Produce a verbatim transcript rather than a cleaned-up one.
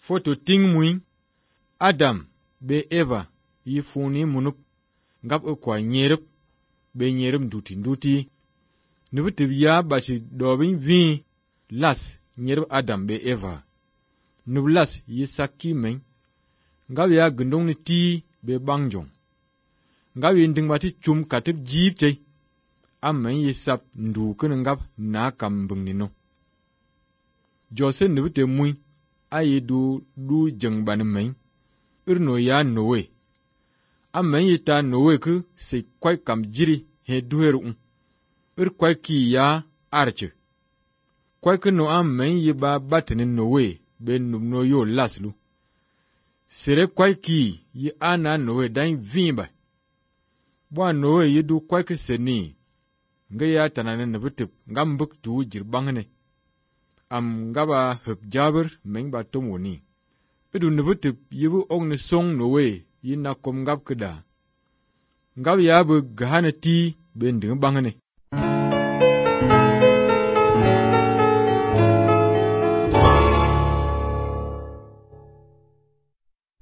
Foto ting muing, Adam be Eva yi funi munup, ngap e kwa nyerep, be nyerep nduti nduti. Nubutib ya bashi dobin vi, las nyerep Adam be Eva. Nub las yi saki meng, ngap ya gendong ni ti be bangjong. Ngap yi nding bati chum katip jib chay, am meng yi sap ndu kene ngap na kam beng nino. Jose nubute muing, ayi du du jeng ban meng, urno ya nowe. Am meng yi ta nowe ku se kwai kam jiri he duher un. Ur kwai ki ya arche. Kwai ku no am meng yi ba batene nowe be nub no yo laslu. Sere kwai ki yi ana nowe dan vimba. Bwa nowe yi du kwai ku se ni. Nga ya tanane nubutip ngambuk tu jirbangne. Am ngaba hup jabir meng ba tomo ni. Idu nubutip yibu ong ni song nowe yi na kom ngab keda. Ngab ya bu gahana ti ben ding bangne.